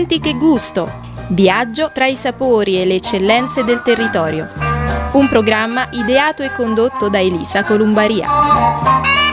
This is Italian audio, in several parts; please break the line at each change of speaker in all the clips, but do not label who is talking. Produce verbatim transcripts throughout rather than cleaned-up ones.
Senti che gusto! Viaggio tra i sapori e le eccellenze del territorio. Un programma ideato e condotto da Elisa Columbaria.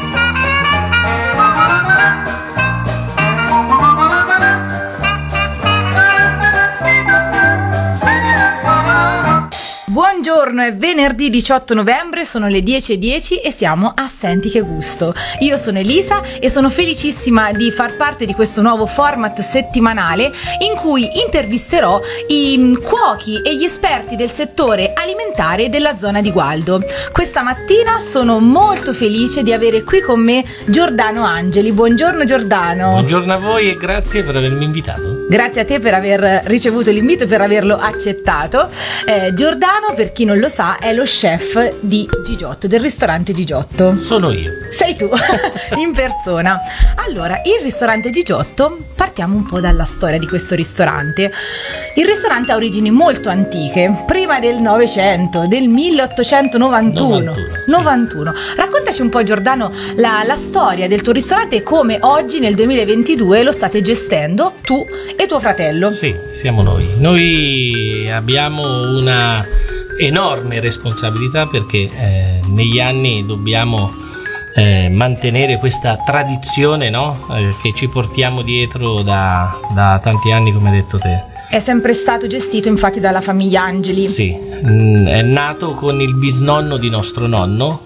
Buongiorno, è venerdì diciotto novembre, sono le dieci e dieci e siamo a Senti che gusto. Io sono Elisa e sono felicissima di far parte di questo nuovo format settimanale in cui intervisterò i cuochi e gli esperti del settore alimentare della zona di Gualdo. Questa mattina sono molto felice di avere qui con me Giordano Angeli. Buongiorno Giordano.
Buongiorno a voi e grazie per avermi invitato.
Grazie a te per aver ricevuto l'invito e per averlo accettato. Eh, Giordano, per chi non lo sa, è lo chef di Gigiotto, del ristorante Gigiotto.
Sono io.
Sei tu, in persona. Allora, il ristorante Gigiotto, partiamo un po' dalla storia di questo ristorante. Il ristorante ha origini molto antiche, prima del Novecento, del milleottocentonovantuno.
novantuno,
novantuno. Sì. Raccontaci un po', Giordano, la, la storia del tuo ristorante e come oggi, nel duemilaventidue, lo state gestendo tu e tuo fratello.
Sì, siamo noi. Noi abbiamo una enorme responsabilità perché eh, negli anni dobbiamo eh, mantenere questa tradizione, no? eh, che ci portiamo dietro da, da tanti anni, come hai detto te.
È sempre stato gestito infatti dalla famiglia Angeli.
Sì, mh, è nato con il bisnonno di nostro nonno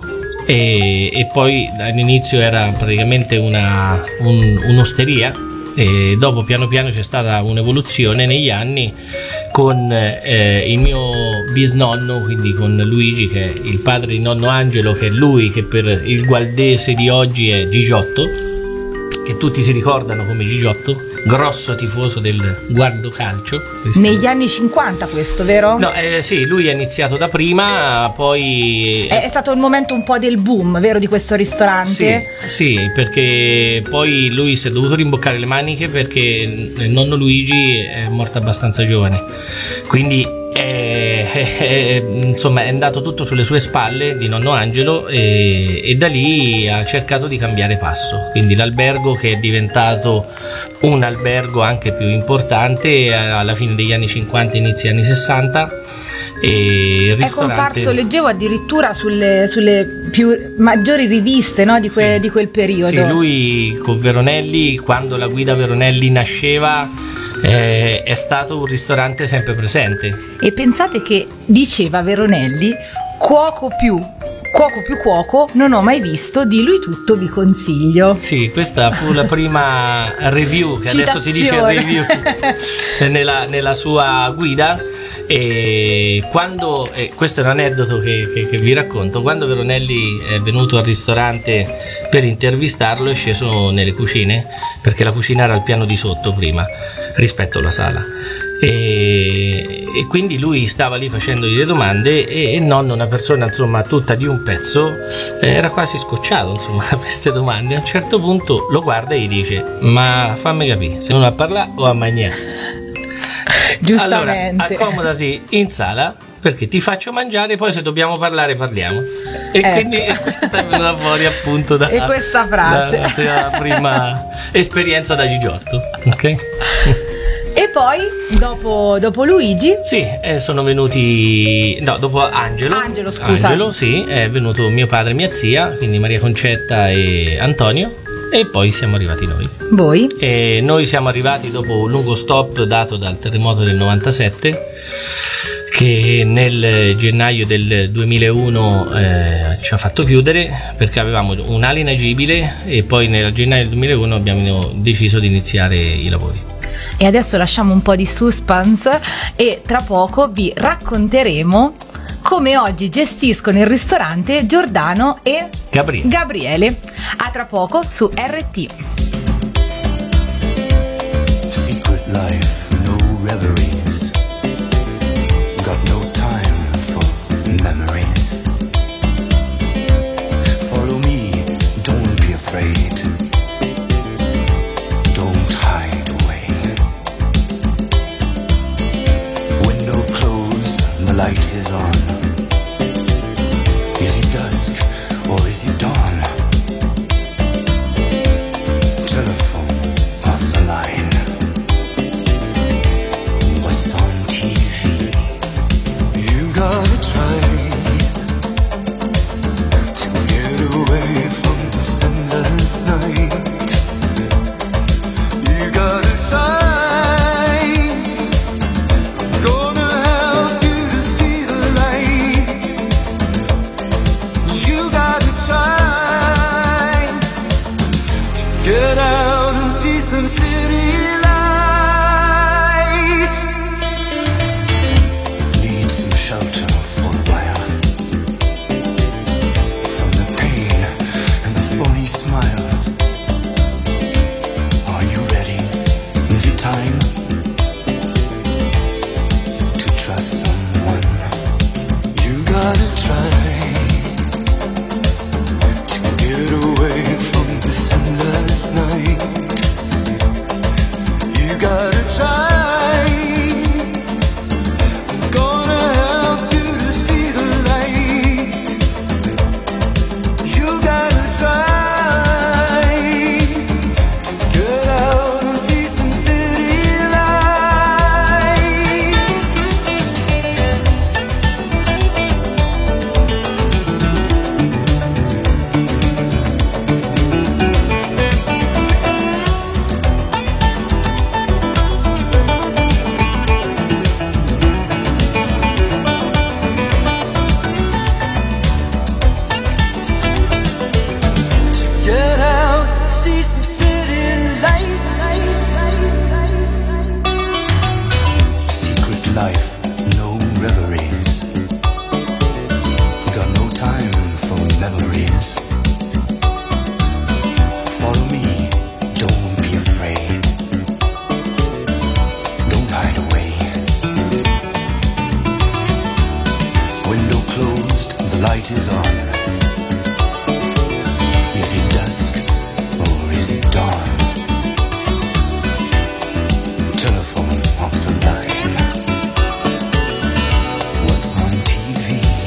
e, e poi all'inizio era praticamente una, un, un'osteria. E dopo piano piano c'è stata un'evoluzione negli anni con eh, il mio bisnonno, quindi con Luigi, che è il padre di nonno Angelo, che è lui che per il gualdese di oggi è Gigiotto, che tutti si ricordano come Gigiotto, grosso tifoso del Gualdo Calcio.
Negli anni cinquanta questo, vero?
No, eh, sì, lui ha iniziato da prima, poi...
È, è stato il momento un po' del boom, vero, di questo ristorante?
Sì, sì, perché poi lui si è dovuto rimboccare le maniche perché il nonno Luigi è morto abbastanza giovane, quindi... È, è, è, insomma è andato tutto sulle sue spalle di nonno Angelo e, e da lì ha cercato di cambiare passo, quindi l'albergo, che è diventato un albergo anche più importante alla fine degli anni cinquanta, inizi anni sessanta, e il ristorante...
È comparso, leggevo, addirittura sulle, sulle più maggiori riviste, no, di, que,
sì,
di quel periodo.
Sì, lui con Veronelli, quando la guida Veronelli nasceva, Eh, è stato un ristorante sempre presente.
E pensate che diceva Veronelli: cuoco più cuoco più cuoco non ho mai visto, di lui tutto vi consiglio.
Sì, questa fu la prima review, che
Citazione.
Adesso si dice review nella, nella sua guida. E quando eh, questo è un aneddoto che, che, che vi racconto. Quando Veronelli è venuto al ristorante per intervistarlo, è sceso nelle cucine, perché la cucina era al piano di sotto prima rispetto alla sala, e, e quindi lui stava lì facendogli le domande e, e nonno, una persona insomma tutta di un pezzo, eh, era quasi scocciato insomma da queste domande. A un certo punto lo guarda e gli dice: ma fammi capire, se non a parlare o a mangiare?
Giustamente.
Allora, accomodati in sala perché ti faccio mangiare, poi se dobbiamo parlare parliamo. E
ecco.
Quindi questa è venuta fuori appunto da,
e questa frase
da, da prima esperienza da Gigiotto, ok?
E poi dopo, dopo Luigi?
Sì, eh, sono venuti, no, dopo Angelo.
Angelo, scusa.
Angelo, sì, è venuto mio padre e mia zia, quindi Maria Concetta e Antonio, e poi siamo arrivati noi.
Voi?
E noi siamo arrivati dopo un lungo stop dato dal terremoto del novantasette, che nel gennaio del duemilauno eh, ci ha fatto chiudere perché avevamo un'ala inagibile, e poi nel gennaio del duemilauno abbiamo deciso di iniziare i lavori.
E adesso lasciamo un po' di suspense e tra poco vi racconteremo come oggi gestiscono il ristorante Giordano e
Gabriele.
Gabriele. A tra poco su R T.
Secret life, no reveries. Got no time for memories. Follow me, don't be afraid. Don't hide away. Window closed, the light is on. Is it dusk or is it dawn? Telephone off the line.
some city lights. Need some shelter for a while from the pain and the phony smiles. Are you ready? Is it time to trust someone? You gotta try to get away from this endless night. You gotta try. I'm gonna help you to see the light. You gotta try to get out and see some city lights. Get out, see some city light. Secret life, no reveries. Got no time for memories. Follow me, don't be afraid. Don't hide away. Window closed, the light is on. Is it dusk or is it dawn? Telephone off the line. What's on T V?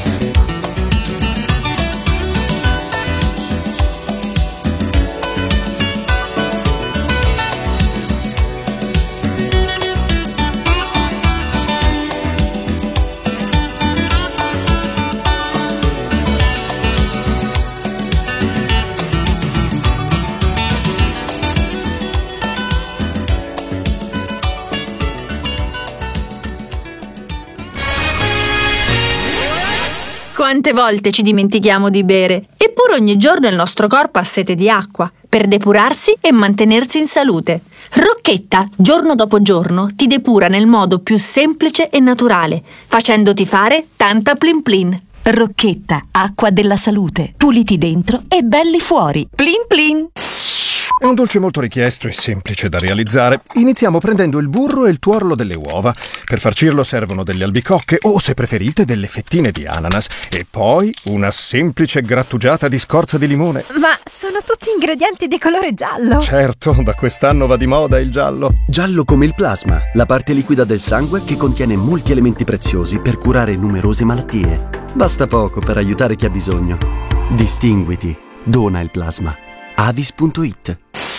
Quante volte ci dimentichiamo di bere, eppure ogni giorno il nostro corpo ha sete di acqua, per depurarsi e mantenersi in salute. Rocchetta, giorno dopo giorno, ti depura nel modo più semplice e naturale, facendoti fare tanta plin plin.
Rocchetta, acqua della salute. Puliti dentro e belli fuori. Plin plin.
È un dolce molto richiesto e semplice da realizzare. Iniziamo prendendo il burro e il tuorlo delle uova. Per farcirlo servono delle albicocche o, se preferite, delle fettine di ananas. E poi una semplice grattugiata di scorza di limone.
Ma sono tutti ingredienti di colore giallo.
Certo, da quest'anno va di moda il giallo.
Giallo come il plasma, la parte liquida del sangue che contiene molti elementi preziosi per curare numerose malattie. Basta poco per aiutare chi ha bisogno. Distinguiti. Dona il plasma. Avis punto it.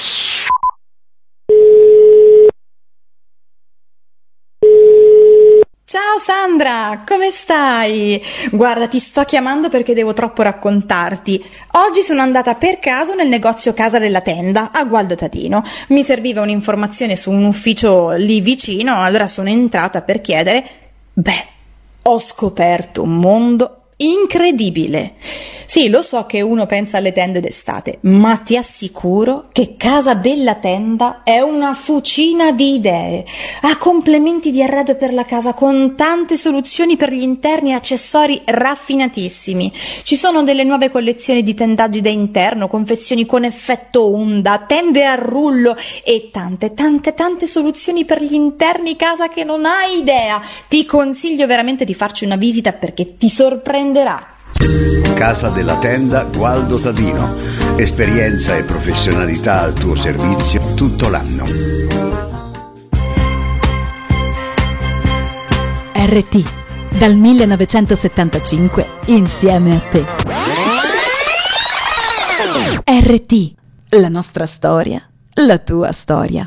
Ciao Sandra, come stai? Guarda, ti sto chiamando perché devo troppo raccontarti. Oggi sono andata per caso nel negozio Casa della Tenda a Gualdo Tatino. Mi serviva un'informazione su un ufficio lì vicino, allora sono entrata per chiedere. Beh, ho scoperto un mondo incredibile. Sì, lo so che uno pensa alle tende d'estate, ma ti assicuro che Casa della Tenda è una fucina di idee. Ha complementi di arredo per la casa con tante soluzioni per gli interni e accessori raffinatissimi. Ci sono delle nuove collezioni di tendaggi da interno, confezioni con effetto onda, tende a rullo e tante, tante, tante soluzioni per gli interni casa che non hai idea. Ti consiglio veramente di farci una visita perché ti sorprenderà.
Casa della Tenda Gualdo Tadino. Esperienza e professionalità al tuo servizio tutto l'anno.
R T, dal millenovecentosettantacinque insieme a te. R T, la nostra storia, la tua storia.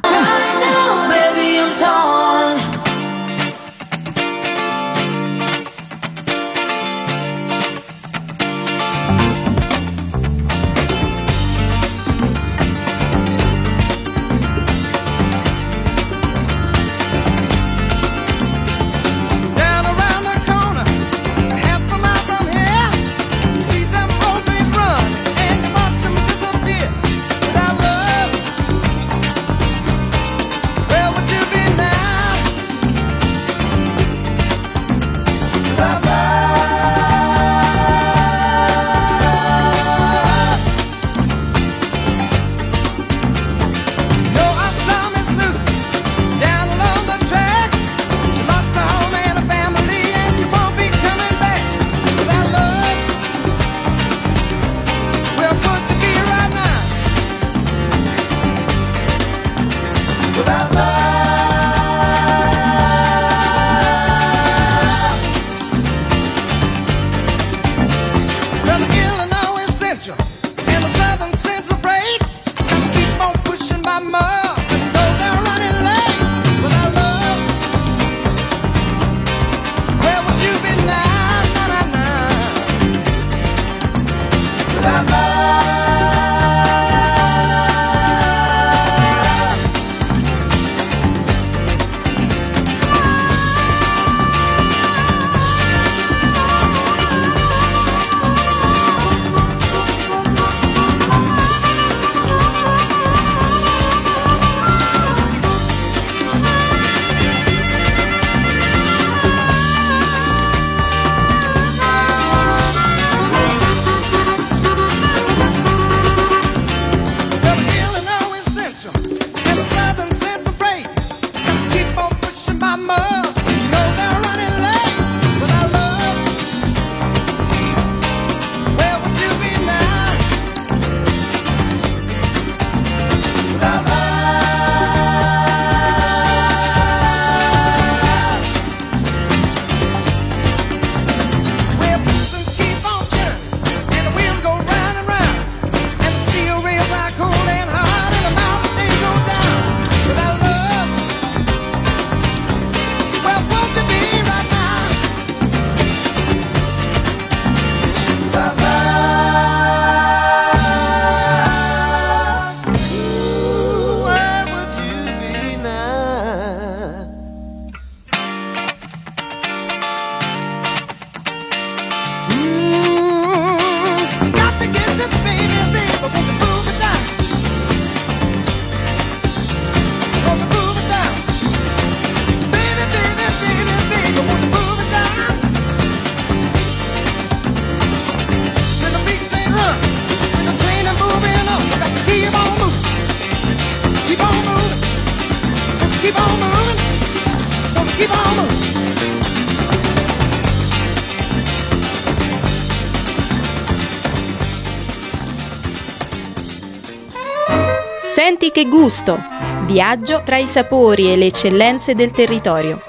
Senti che gusto! Viaggio tra i sapori e le eccellenze del territorio.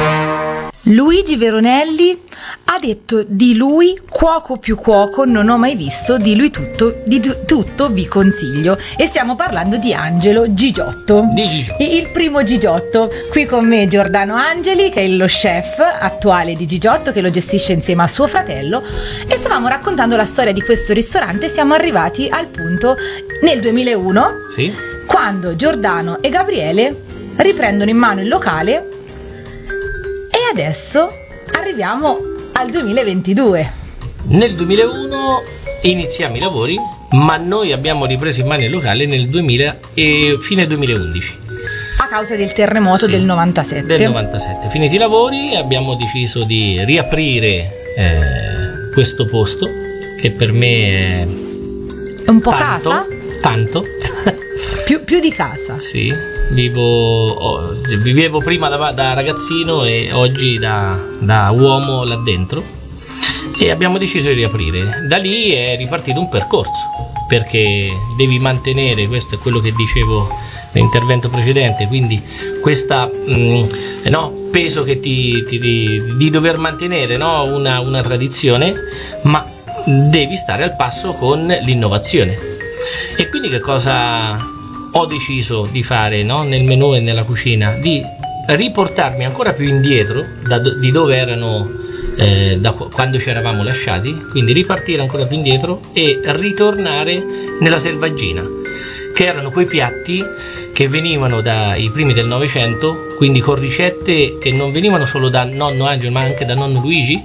Luigi Veronelli ha detto di lui cuoco più cuoco non ho mai visto, di lui tutto, di tu- tutto vi consiglio. E stiamo parlando di Angelo Gigiotto,
Di Gigiotto.
il primo Gigiotto. Qui con me Giordano Angeli, che è lo chef attuale di Gigiotto, che lo gestisce insieme a suo fratello, e stavamo raccontando la storia di questo ristorante. Siamo arrivati al punto nel duemilauno,
Sì.
quando Giordano e Gabriele riprendono in mano il locale. E adesso arriviamo al duemilaventidue.
Nel duemilauno iniziamo i lavori, ma noi abbiamo ripreso in mano il locale nel duemila e fine duemilaundici.
A causa del terremoto
Sì,
del novantasette.
Del novantasette. Finiti i lavori abbiamo deciso di riaprire eh, questo posto, che per me è
È un po'
tanto,
casa?
tanto.
Più, più di casa.
Sì, vivo, oh, vivevo prima da, da ragazzino e oggi da, da uomo là dentro, e abbiamo deciso di riaprire. Da lì è ripartito un percorso, perché devi mantenere, questo è quello che dicevo nell'intervento precedente, quindi questa mh, no, peso che ti, ti, di, di dover mantenere, no, una, una tradizione, ma devi stare al passo con l'innovazione. E quindi che cosa ho deciso di fare, no, nel menù e nella cucina? Di riportarmi ancora più indietro da do, di dove erano eh, da quando ci eravamo lasciati, quindi ripartire ancora più indietro e ritornare nella selvaggina, che erano quei piatti che venivano dai primi del Novecento, quindi con ricette che non venivano solo da nonno Angelo ma anche da nonno Luigi,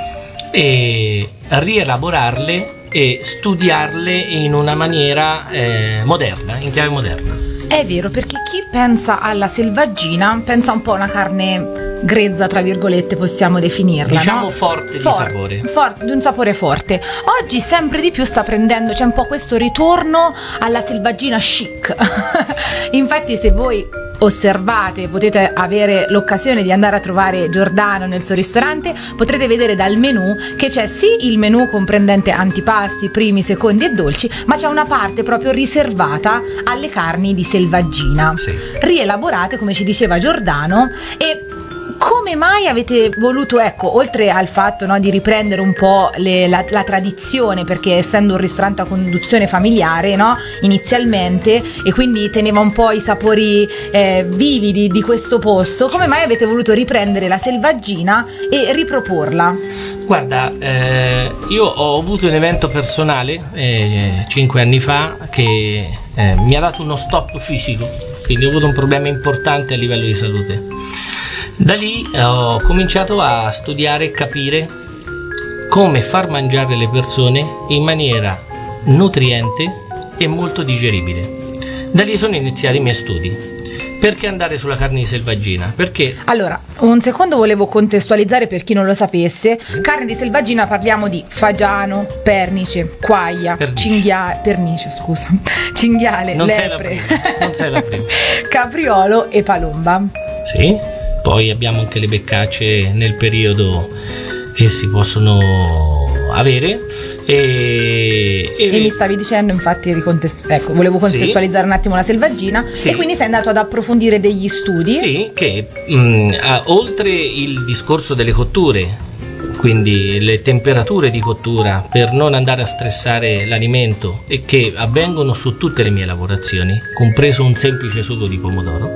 e rielaborarle e studiarle in una maniera eh, moderna, in chiave moderna.
È vero, perché chi pensa alla selvaggina pensa un po' a una carne grezza, tra virgolette, possiamo definirla,
Diciamo
no?
forte di
Forte,
sapore.
forte, di un sapore forte. Oggi sempre di più sta prendendo, c'è un po' questo ritorno alla selvaggina chic. Infatti, se voi osservate, potete avere l'occasione di andare a trovare Giordano nel suo ristorante, potrete vedere dal menù che c'è sì il menù comprendente antipasti, primi, secondi e dolci, ma c'è una parte proprio riservata alle carni di selvaggina,
Sì.
rielaborate, come ci diceva Giordano. E come mai avete voluto, ecco, oltre al fatto, no, di riprendere un po' le, la, la tradizione, perché essendo un ristorante a conduzione familiare, no, inizialmente, e quindi teneva un po' i sapori eh, vivi di, di questo posto, come mai avete voluto riprendere la selvaggina e riproporla?
Guarda, eh, io ho avuto un evento personale eh, cinque anni fa che eh, mi ha dato uno stop fisico, quindi ho avuto un problema importante a livello di salute. Da lì eh, ho cominciato a studiare e capire come far mangiare le persone in maniera nutriente e molto digeribile. Da lì sono iniziati i miei studi. Perché andare sulla carne di selvaggina? Perché
Allora, un secondo volevo contestualizzare per chi non lo sapesse. Carne di selvaggina, parliamo di fagiano, pernice, quaglia,
Pernice.
cinghiale, pernice, scusa, cinghiale,
non sei la
lepre,
prima, non sei la prima.
capriolo e palomba.
Sì, poi abbiamo anche le beccacce nel periodo che si possono avere e, e,
E mi stavi dicendo, infatti, ricontestu- ecco, volevo contestualizzare un attimo la selvaggina.
Sì.
E quindi sei andato ad approfondire degli studi.
Sì, che mh, a- oltre il discorso delle cotture, quindi le temperature di cottura per non andare a stressare l'alimento, e che avvengono su tutte le mie lavorazioni, compreso un semplice sugo di pomodoro,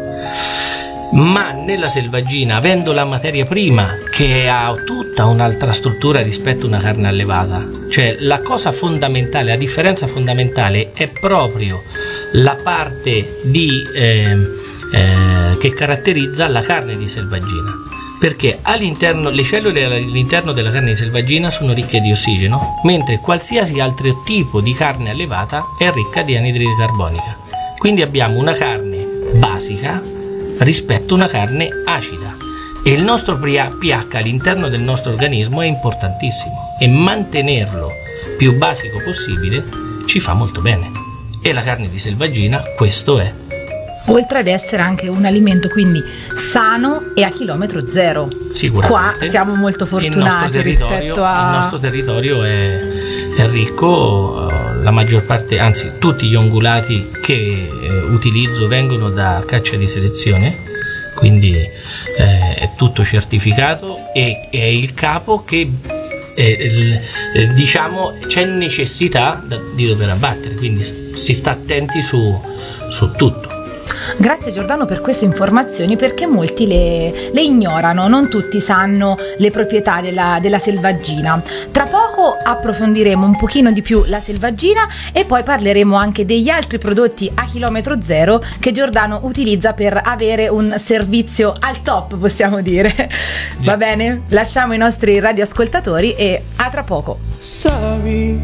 ma nella selvaggina, avendo la materia prima che ha tutta un'altra struttura rispetto a una carne allevata, cioè la cosa fondamentale, la differenza fondamentale è proprio la parte di eh, eh, che caratterizza la carne di selvaggina, perché all'interno, le cellule all'interno della carne di selvaggina sono ricche di ossigeno, mentre qualsiasi altro tipo di carne allevata è ricca di anidride carbonica. Quindi abbiamo una carne basica rispetto a una carne acida, e il nostro pH all'interno del nostro organismo è importantissimo, e mantenerlo più basico possibile ci fa molto bene, e la carne di selvaggina questo è.
Oltre ad essere anche un alimento quindi sano e a chilometro zero.
Sicuramente.
Qua siamo molto
Il nostro
fortunati
territorio,
rispetto a...
il nostro territorio è, è ricco la maggior parte, anzi tutti gli ungulati che eh, utilizzo vengono da caccia di selezione, quindi eh, è tutto certificato, e è il capo che eh, eh, diciamo c'è necessità da, di dover abbattere, quindi si sta attenti su, su tutto.
Grazie Giordano per queste informazioni, perché molti le, le ignorano, non tutti sanno le proprietà della, della selvaggina. Tra poco approfondiremo un pochino di più la selvaggina e poi parleremo anche degli altri prodotti a chilometro zero che Giordano utilizza per avere un servizio al top, possiamo dire. Va bene? Lasciamo i nostri radioascoltatori e a tra poco.
Sorry,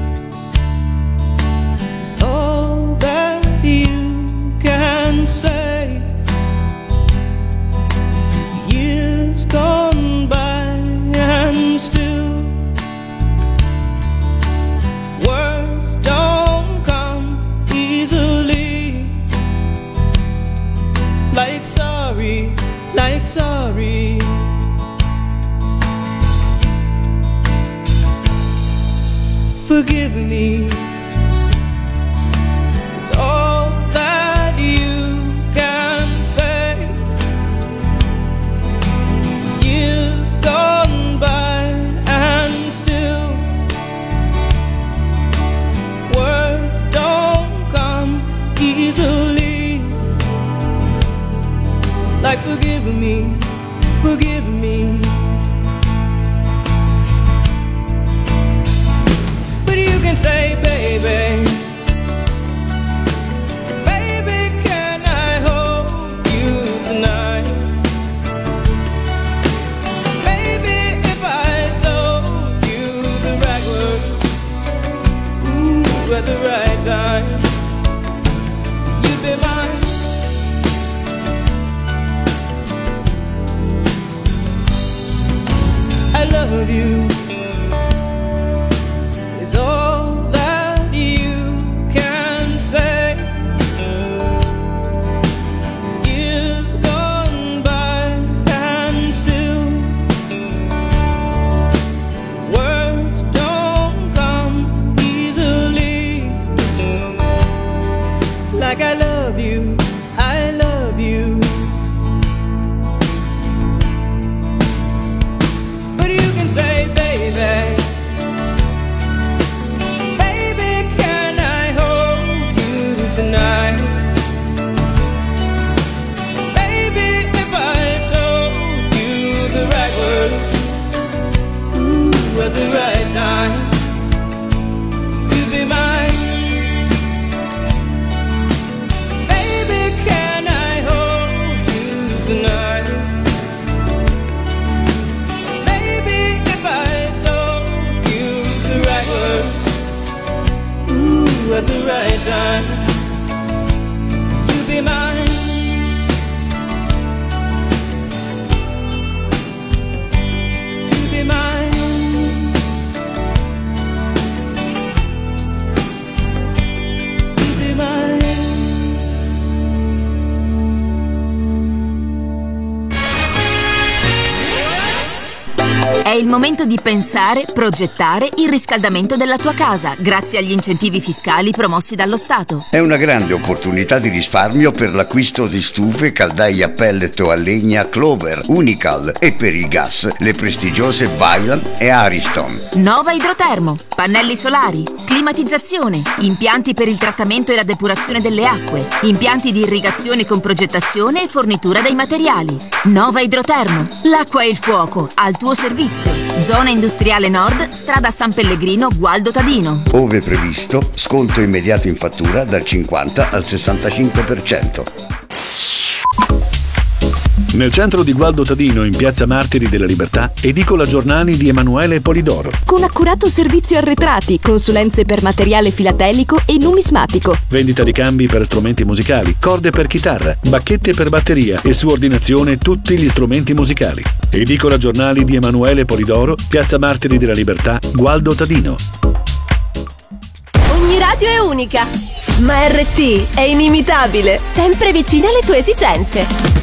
it's all that you can say. Years gone by and still words don't come easily. Like sorry, like sorry. Forgive me. It's all that you can say. Years gone by and still words don't come easily. Like forgive me, forgive me. But you can say, baby, at the right time, you'd be mine. I love you. It's all that you can say. Years gone by and still words don't come easily. Like I love you, I love you. But you can say, baby, baby, can I hold you tonight? Baby, if I told you the right words, ooh, at the right time, you'd be mine. Tonight, maybe if I told you the right words, ooh, at the right time, you'd be mine. You'd be mine. You'd be mine.
È il momento di pensare, progettare il riscaldamento della tua casa grazie agli incentivi fiscali promossi dallo Stato.
È una grande opportunità di risparmio per l'acquisto di stufe, caldaie a pellet o a legna Clover, Unical e per il gas le prestigiose Vaillant e Ariston.
Nova Idrotermo, pannelli solari, climatizzazione, impianti per il trattamento e la depurazione delle acque, impianti di irrigazione con progettazione e fornitura dei materiali. Nova Idrotermo, l'acqua e il fuoco al tuo servizio. Zona Industriale Nord, strada San Pellegrino, Gualdo Tadino.
Ove previsto, sconto immediato in fattura dal cinquanta al sessantacinque per cento.
Nel centro di Gualdo Tadino, in piazza Martiri della Libertà, edicola giornali di Emanuele Polidoro.
Con accurato servizio arretrati, consulenze per materiale filatelico e numismatico.
Vendita di cambi per strumenti musicali, corde per chitarra, bacchette per batteria e su ordinazione tutti gli strumenti musicali. Edicola giornali di Emanuele Polidoro, piazza Martiri della Libertà, Gualdo Tadino.
Ogni radio è unica, ma R T è inimitabile, sempre vicina alle tue esigenze.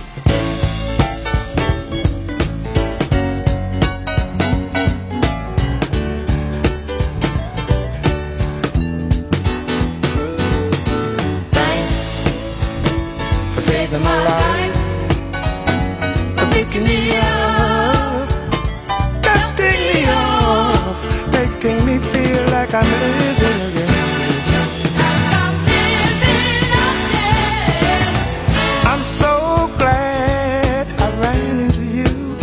saving my life, for picking me up, dusting me off, making me feel like I'm living again. I'm so glad I ran into you.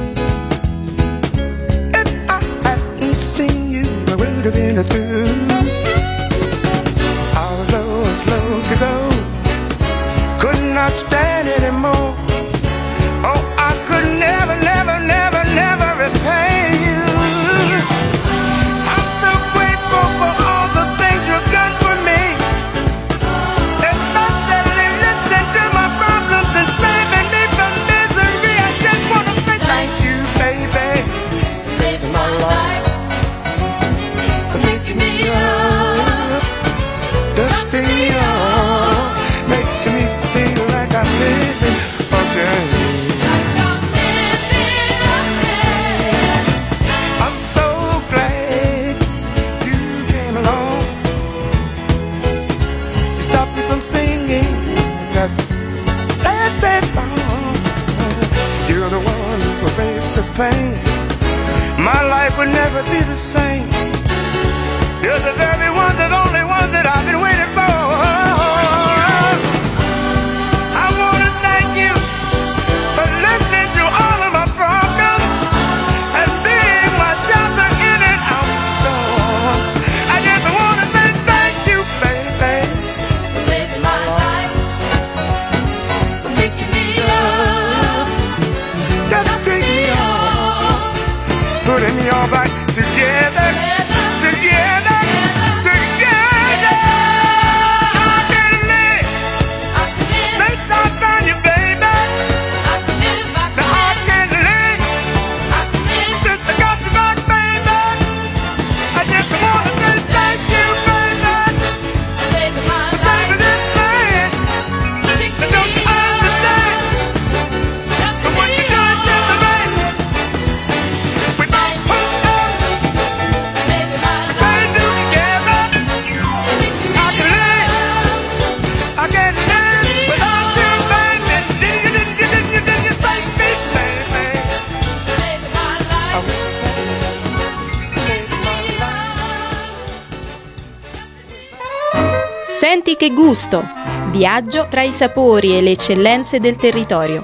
If I hadn't seen you, I would have been through. I was low, was low to go, could not stand anymore. Oh, I could never, never, never, never repay you. I'm so grateful for all the things you've done for me, especially listening to my problems and saving me from misery. I just want to say thank you, baby, for saving my life, for picking me up, dusting me off, making me feel like I'm living again. I'm so glad you came along. You stopped me from singing that sad, sad song. You're the one who erased the pain. My life would never be the same. You're the very one, the only one that I've been waiting for. I want to thank you for listening to all of my problems and being my shelter in and out the storm. I just want to say thank you, baby, for saving my life, for picking me up, dusting me off, putting me all back together, together.
Senti che gusto! Viaggio tra i sapori e le eccellenze del territorio.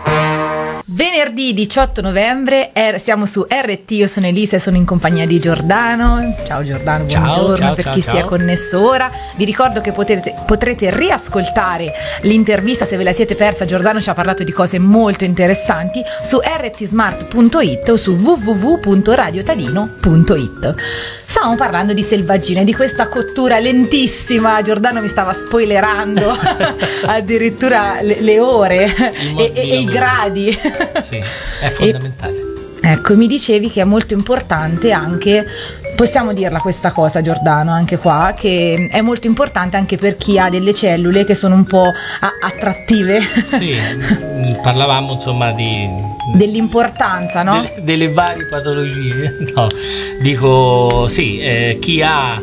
Venerdì diciotto novembre er- siamo su R T, io sono Elisa e sono in compagnia di Giordano. Ciao Giordano,
Ciao,
buongiorno
ciao,
per
ciao,
chi
ciao.
si è connesso ora. Vi ricordo che potete, potrete riascoltare l'intervista se ve la siete persa. Giordano ci ha parlato di cose molto interessanti su r t smart punto i t o su w w w punto radiotadino punto i t. Stavamo parlando di selvaggina, di questa cottura lentissima. Giordano mi stava spoilerando addirittura le, le ore e, e, e i gradi.
Sì, è fondamentale.
E, ecco, mi dicevi che è molto importante anche, possiamo dirla questa cosa Giordano, anche qua, che è molto importante anche per chi ha delle cellule che sono un po' a- attrattive.
Sì, parlavamo insomma di
dell'importanza, no?
Delle, delle varie patologie. No, dico sì, eh, chi ha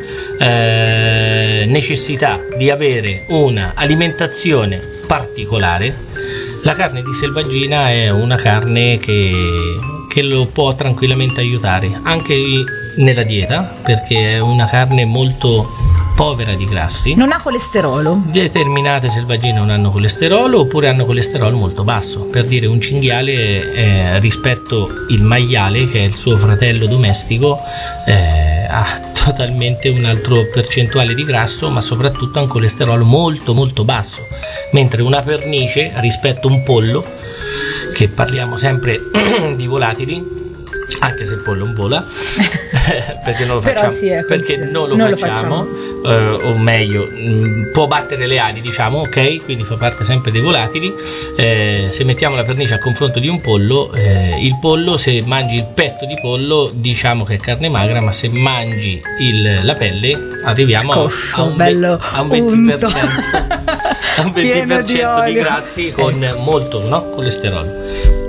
eh, necessità di avere una alimentazione particolare, la carne di selvaggina è una carne che, che lo può tranquillamente aiutare anche nella dieta, perché è una carne molto povera di grassi.
Non ha colesterolo.
Determinate selvaggine non hanno colesterolo oppure hanno colesterolo molto basso. Per dire, un cinghiale eh, rispetto il maiale, che è il suo fratello domestico, eh, ha totalmente un altro percentuale di grasso, ma soprattutto ha un colesterolo molto molto basso, mentre una pernice rispetto a un pollo, che parliamo sempre di volatili, anche se il pollo non vola perché non lo
Però
facciamo,
sì, è
perché non lo
non
facciamo,
lo facciamo.
Eh, o meglio mh, può battere le ali, diciamo, ok, quindi fa parte sempre dei volatili. Eh, se mettiamo la pernice a confronto di un pollo, eh, il pollo, se mangi il petto di pollo, diciamo che è carne magra, ma se mangi il, la pelle arriviamo
Scoscio,
a un,
bello
a un venti per cento
unto.
a un venti per cento
Pieno di
di
olio.
grassi con molto, no, colesterolo.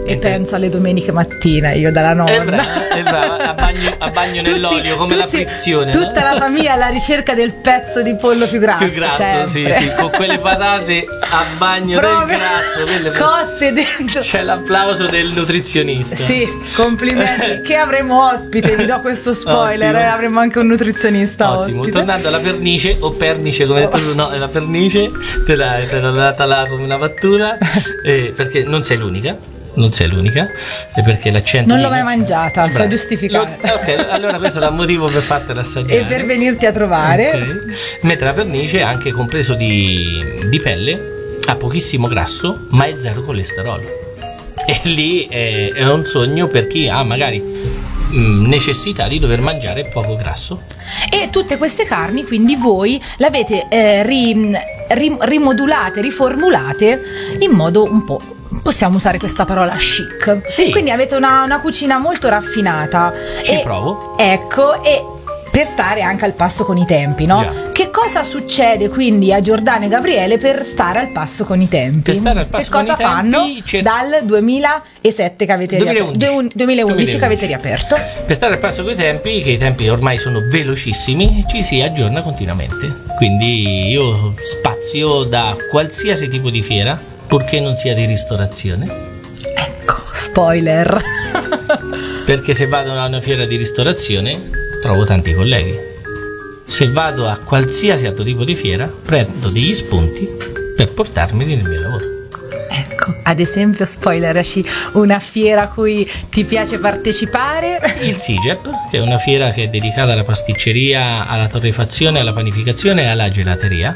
E penso alle domeniche mattina io dalla nonna.
È brava, è brava, a bagno, a bagno
Tutti-
nell'olio come la
tutti-
frizione.
Tutta
no?
la famiglia alla ricerca del pezzo di pollo più grasso.
Più grasso, sì,
sempre.
sì, con quelle patate a bagno
Proprio
del grasso. quelle-
cotte dentro.
C'è l'applauso del nutrizionista.
Sì, complimenti. Che avremo ospite, vi do questo spoiler.
Ottimo.
eh, avremo anche un nutrizionista
Ottimo,
ospite.
tornando alla pernice o pernice come hai detto tu, no, è la pernice, te, la, te l'ho data là come una battuta, eh, perché non sei l'unica, non sei l'unica, e perché l'accento...
Non
di-
l'ho mai mangiata, so
Bravo.
giustificare.
Lo- ok, allora questo è un motivo per fartela assaggiare.
E per venirti a trovare.
Ok. Mentre la pernice è anche compreso di, di pelle, ha pochissimo grasso, ma è zero colesterolo. E lì è, è un sogno per chi ha magari mh, necessità di dover mangiare poco grasso.
E tutte queste carni, quindi voi le avete eh, ri- ri- rimodulate, riformulate in modo un po', possiamo usare questa parola, chic.
Sì.
Quindi avete una, una cucina molto raffinata.
Ci
E-
provo.
Ecco, e per stare anche al passo con i tempi, no?
Già.
Che cosa succede quindi a Giordano e Gabriele per stare al passo con i tempi?
Per stare al passo
che
con
cosa
i tempi,
fanno
cer-
dal duemilasette che avete
duemilaundici.
riaperto? duemilaundici che avete riaperto?
Per stare al passo con i tempi, che i tempi ormai sono velocissimi, ci si aggiorna continuamente. Quindi io spazio da qualsiasi tipo di fiera, purché non sia di ristorazione.
Ecco, spoiler.
Perché se vado a una fiera di ristorazione trovo tanti colleghi. Se vado a qualsiasi altro tipo di fiera, prendo degli spunti per portarmeli nel mio lavoro.
Ecco, ad esempio, spoileraci una fiera a cui ti piace partecipare.
Il SIGEP, che è una fiera che è dedicata alla pasticceria, alla torrefazione, alla panificazione e alla gelateria.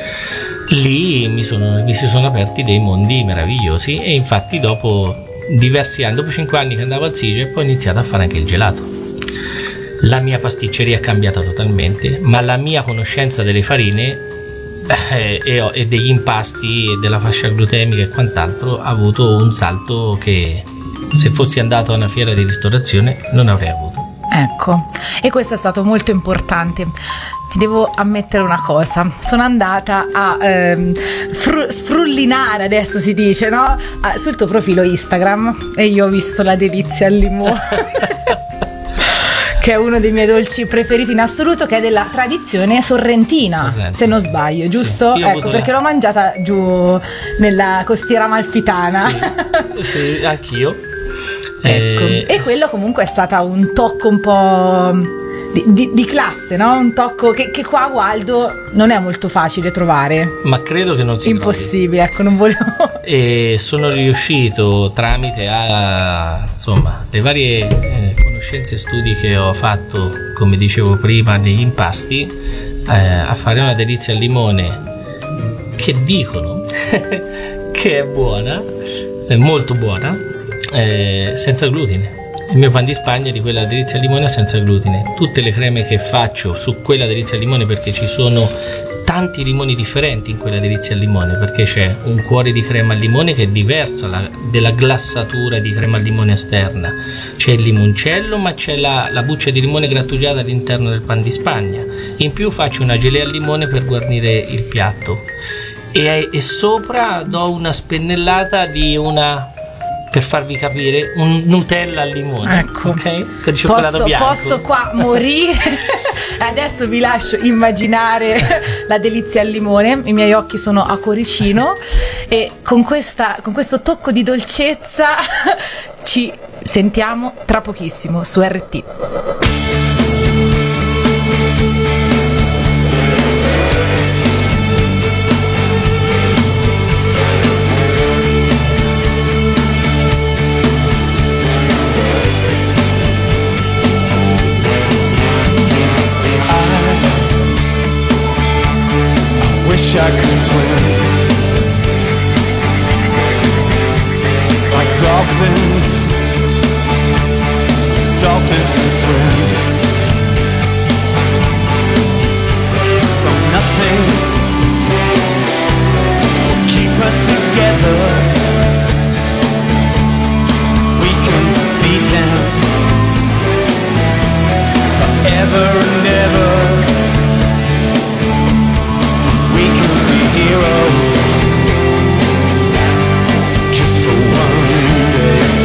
Lì mi, sono, mi si sono aperti dei mondi meravigliosi e infatti dopo diversi anni, dopo cinque anni che andavo al SIGEP, ho iniziato a fare anche il gelato. La mia pasticceria è cambiata totalmente, ma la mia conoscenza delle farine eh, e, e degli impasti e della fascia glutemica e quant'altro ha avuto un salto che se fossi andato a una fiera di ristorazione non avrei avuto.
Ecco, e questo è stato molto importante. Ti devo ammettere una cosa, sono andata a ehm, fru- sfrullinare, adesso si dice, no? Ah, sul tuo profilo Instagram, e io ho visto la delizia al limone. Che è uno dei miei dolci preferiti in assoluto, che è della tradizione sorrentina,
Sorrento.
se non sbaglio, giusto?
Sì, io ho
Ecco,
avuto
perché
la-
l'ho mangiata giù nella costiera amalfitana.
Sì, sì, anch'io.
Ecco.
Eh,
E quello comunque è stato un tocco un po' di, di- di classe, no? Un tocco che, che qua a Gualdo non è molto facile trovare.
ma credo che non si trovi.
Impossibile, ecco, non volevo.
E sono riuscito tramite a, insomma, le varie eh, conoscenze e studi che ho fatto, come dicevo prima, negli impasti, eh, a fare una delizia al limone che dicono che è buona, è molto buona, eh, senza glutine. Il mio pan di Spagna di quella delizia al limone è senza glutine. Tutte le creme che faccio su quella delizia al limone, perché ci sono tanti limoni differenti in quella delizia al limone, perché c'è un cuore di crema al limone che è diverso la- della glassatura di crema al limone esterna, c'è il limoncello, ma c'è la, la buccia di limone grattugiata all'interno del pan di Spagna. In più faccio una gelea al limone per guarnire il piatto e, e sopra do una spennellata di una, per farvi capire, un Nutella al limone,
Ecco.
ok? Con cioccolato
Posso,
bianco.
posso qua morire. Adesso vi lascio immaginare la delizia al limone. I miei occhi sono a cuoricino e con, questa, con questo tocco di dolcezza ci sentiamo tra pochissimo su R T.
Wish I could swim like dolphins. Dolphins can swim. Though nothing will keep us together, we can beat them forever and ever. Heroes, just for one day.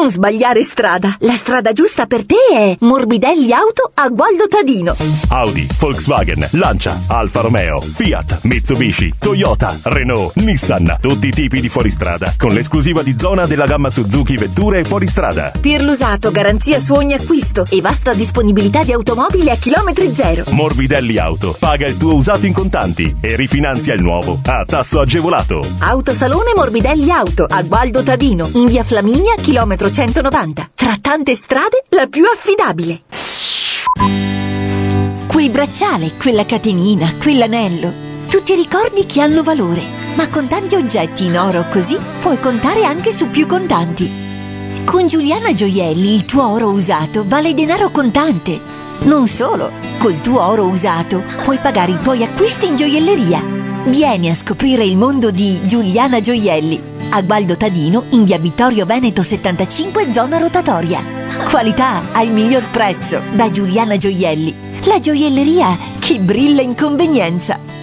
Non sbagliare strada. La strada giusta per te è Morbidelli Auto a Gualdo Tadino.
Audi, Volkswagen, Lancia, Alfa Romeo, Fiat, Mitsubishi, Toyota, Renault, Nissan. Tutti i tipi di fuoristrada con l'esclusiva di zona della gamma Suzuki Vetture e fuoristrada.
Per l'usato, garanzia su ogni acquisto e vasta disponibilità di automobili a chilometri zero.
Morbidelli Auto. Paga il tuo usato in contanti e rifinanzia il nuovo a tasso agevolato.
Autosalone Morbidelli Auto a Gualdo Tadino, in via Flaminia, chilometro centonovanta. Tra tante strade, la più affidabile.
Quel bracciale, quella catenina, quell'anello, tutti ricordi che hanno valore. Ma con tanti oggetti in oro così, puoi contare anche su più contanti. Con Giuliana Gioielli il tuo oro usato vale denaro contante. Non solo, col tuo oro usato puoi pagare i tuoi acquisti in gioielleria. Vieni a scoprire il mondo di Giuliana Gioielli a Gualdo Tadino, in via Vittorio Veneto settantacinque, zona rotatoria. Qualità al miglior prezzo da Giuliana Gioielli, la gioielleria che brilla in convenienza.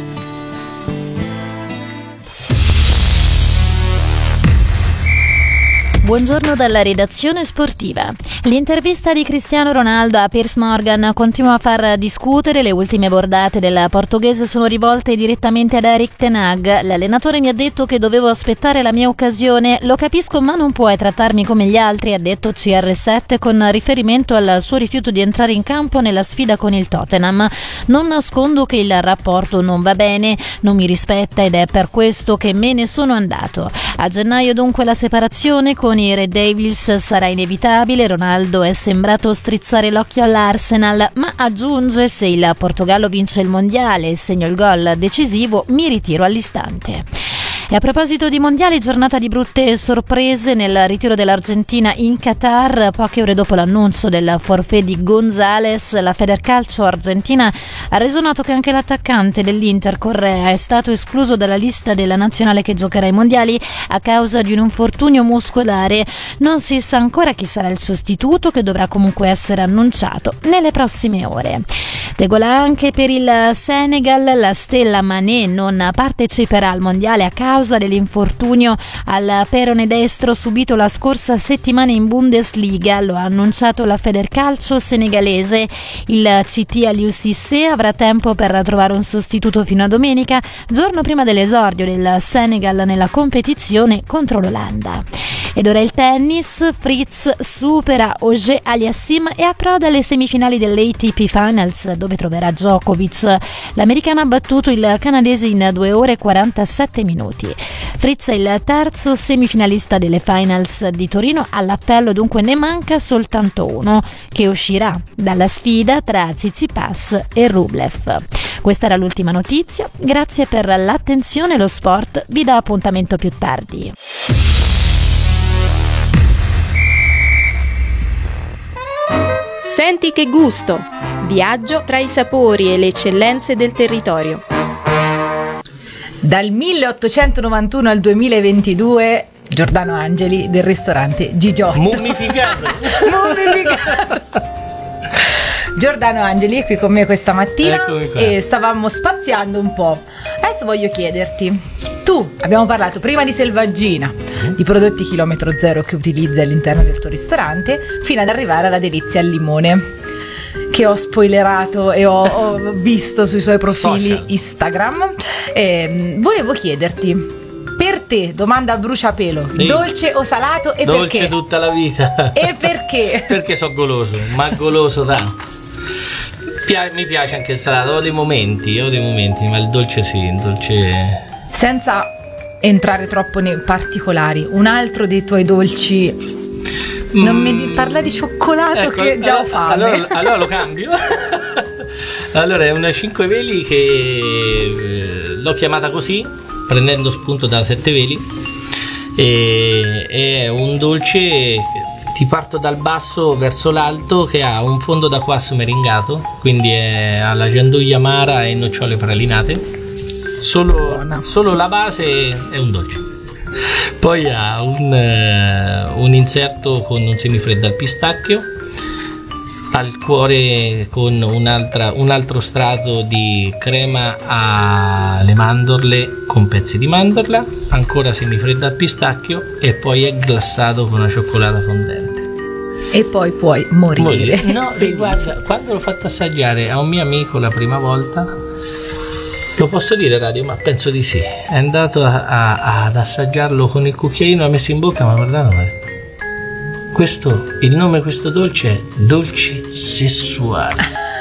Buongiorno dalla redazione sportiva. L'intervista di Cristiano Ronaldo a Piers Morgan continua a far discutere. Le ultime bordate del portoghese sono rivolte direttamente ad Erik ten Hag. L'allenatore mi ha detto che dovevo aspettare la mia occasione. Lo capisco, ma non puoi trattarmi come gli altri, ha detto C R sette con riferimento al suo rifiuto di entrare in campo nella sfida con il Tottenham. Non nascondo che il rapporto non va bene, non mi rispetta ed è per questo che me ne sono andato. A gennaio dunque la separazione con i Red Devils sarà inevitabile. Ronaldo è sembrato strizzare l'occhio all'Arsenal, ma aggiunge: se il Portogallo vince il mondiale e segno il gol decisivo mi ritiro all'istante. E a proposito di mondiali, giornata di brutte sorprese nel ritiro dell'Argentina in Qatar. Poche ore dopo l'annuncio del forfait di González, la Federcalcio argentina ha reso noto che anche l'attaccante dell'Inter Correa è stato escluso dalla lista della nazionale che giocherà ai mondiali a causa di un infortunio muscolare. Non si sa ancora chi sarà il sostituto, che dovrà comunque essere annunciato nelle prossime ore. Tegola anche per il Senegal, la stella Mané non parteciperà al mondiale a causa dell'infortunio al perone destro subito la scorsa settimana in Bundesliga. Lo ha annunciato la Federcalcio senegalese. Il C T Aliou Cissé avrà tempo per trovare un sostituto fino a domenica, giorno prima dell'esordio del Senegal nella competizione contro l'Olanda. Ed ora il tennis. Fritz supera Auger Aliassime e approda alle semifinali dell'A T P Finals, dove troverà Djokovic. L'americano ha battuto il canadese in due ore e quarantasette minuti. Fritz è il terzo semifinalista delle Finals di Torino. All'appello dunque ne manca soltanto uno, che uscirà dalla sfida tra Tsitsipas e Rublev. Questa era l'ultima notizia. Grazie per l'attenzione. Lo sport vi dà appuntamento più tardi.
Senti che gusto! Viaggio tra i sapori e le eccellenze del territorio.
Dal milleottocentonovantuno al duemilaventidue, Giordano Angeli del ristorante Gigiotto.
Mummificato!
Mummificato! Giordano Angeli è qui con me questa mattina e stavamo spaziando un po'. Adesso voglio chiederti, tu, abbiamo parlato prima di selvaggina, di prodotti chilometro zero che utilizzi all'interno del tuo ristorante, fino ad arrivare alla delizia al limone, che ho spoilerato e ho, ho visto sui suoi profili social Instagram. E volevo chiederti, per te, domanda a bruciapelo, sì. dolce o salato e
dolce
perché?
Dolce tutta la vita.
E perché?
Perché so goloso, ma goloso tanto. Pia- mi piace anche il salato, ho dei momenti, ho dei momenti, ma il dolce sì, il dolce...
Senza entrare troppo nei particolari, un altro dei tuoi dolci... Mm. Non mi parla di cioccolato, ecco, che già
allora,
ho fame.
Allora, allora lo cambio. Allora è una cinque veli che eh, l'ho chiamata così, prendendo spunto da sette veli. E, è un dolce... Ti parto dal basso verso l'alto, che ha un fondo d'acquasso meringato, quindi è alla gianduglia amara e nocciole pralinate. Solo, solo la base è un dolce. Poi ha un, uh, un inserto con un semifreddo al pistacchio, al cuore con un'altra, un altro strato di crema alle mandorle con pezzi di mandorla, ancora semifredda al pistacchio e poi è glassato con una cioccolata fondente.
E poi puoi morire.
morire. No, guarda, quando l'ho fatto assaggiare a un mio amico la prima volta, lo posso dire radio, ma penso di sì, è andato a, a, ad assaggiarlo con il cucchiaino, l'ha messo in bocca, ma guardate, questo, il nome di questo dolce è dolce sessuale,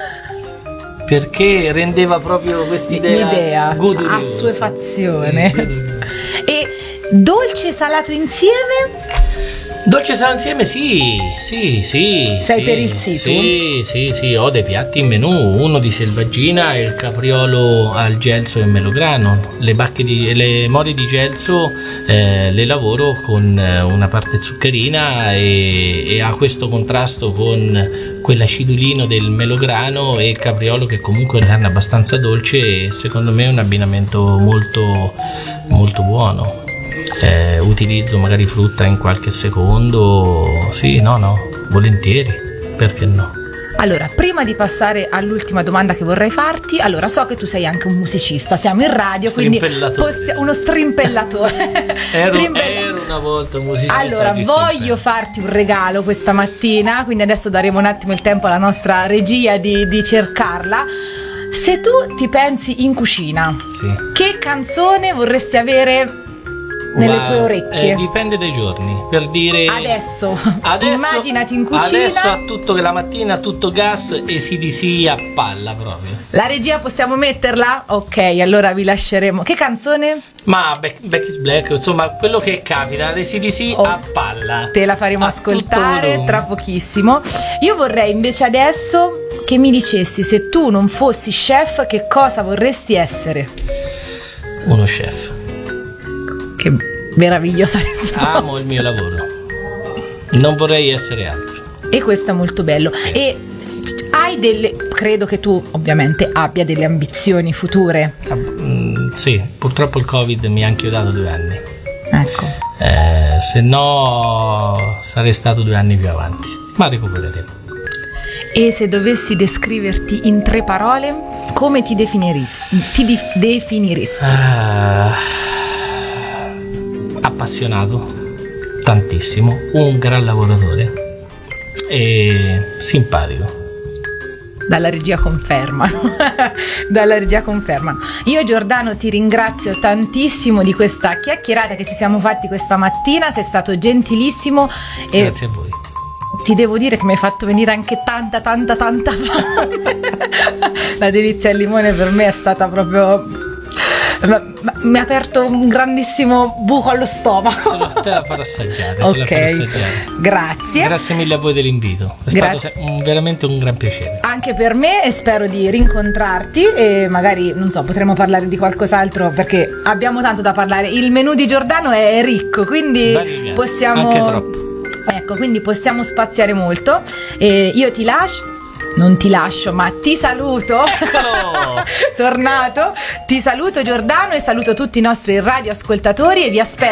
perché rendeva proprio quest'idea
l'idea,
goduriosa.
assuefazione.
Sì,
e dolce e salato insieme?
Dolce salato insieme, sì, sì, sì.
Sei
sì,
per il situ?
Sì, sì, sì, ho dei piatti in menù, uno di selvaggina e il capriolo al gelso e melograno. Le bacche di, le mori di gelso eh, le lavoro con una parte zuccherina e, e ha questo contrasto con quell'acidulino del melograno e il capriolo che comunque è una carne abbastanza dolce e secondo me è un abbinamento molto, molto buono. Eh, utilizzo magari frutta in qualche secondo, sì, no, no, volentieri, perché no?
Allora, prima di passare all'ultima domanda che vorrei farti, allora so che tu sei anche un musicista, siamo in radio, quindi possi- uno strimpellatore.
ero,
Strimpell-
ero una volta un musicista.
Allora, voglio farti un regalo questa mattina, quindi adesso daremo un attimo il tempo alla nostra regia di, di cercarla. Se tu ti pensi in cucina,
sì,
che canzone vorresti avere nelle
Wow,
tue orecchie?
Eh, dipende dai giorni, per dire
Adesso,
adesso
immaginati in cucina.
Adesso a tutto che la mattina tutto gas e si di sì a palla proprio.
La regia possiamo metterla? Ok, allora vi lasceremo. Che canzone?
Ma Back, Back is Black, insomma, quello che capita, A C D C
Oh,
a palla.
Te la faremo
A
ascoltare
tutto
tra pochissimo. Io vorrei invece adesso che mi dicessi, se tu non fossi chef, che cosa vorresti essere?
Uno chef.
Che meravigliosa risposta.
Amo il mio lavoro. Non vorrei essere altro.
E questo è molto bello.
Sì.
E hai delle, credo che tu ovviamente abbia delle ambizioni future.
Mm, sì, purtroppo il Covid mi ha inchiodato due anni.
Ecco.
Eh, se no sarei stato due anni più avanti. Ma recupereremo.
E se dovessi descriverti in tre parole, come ti definiresti? Ti di- definiresti?
Ah, appassionato, tantissimo, un gran lavoratore e simpatico.
Dalla regia confermano. Dalla regia confermano. Io Giordano ti ringrazio tantissimo di questa chiacchierata che ci siamo fatti questa mattina, sei stato gentilissimo e
grazie a voi.
ti devo dire che mi hai fatto venire anche tanta tanta tanta fame. La delizia al limone per me è stata proprio, ma, ma, mi ha aperto un grandissimo buco allo stomaco.
Te la farò assaggiare.
Ok,
te la farò assaggiare.
grazie.
Grazie mille a voi dell'invito. È
Grazie.
stato un, veramente un gran piacere.
Anche per me, e spero di rincontrarti e magari, non so, potremo parlare di qualcos'altro perché abbiamo tanto da parlare. Il menù di Giordano è ricco, quindi
Dai,
possiamo
anche troppo.
Ecco, quindi possiamo spaziare molto. E io ti lascio. Non ti lascio, ma ti saluto.
Eccolo!
Tornato. Ti saluto Giordano e saluto tutti i nostri radioascoltatori e vi aspetto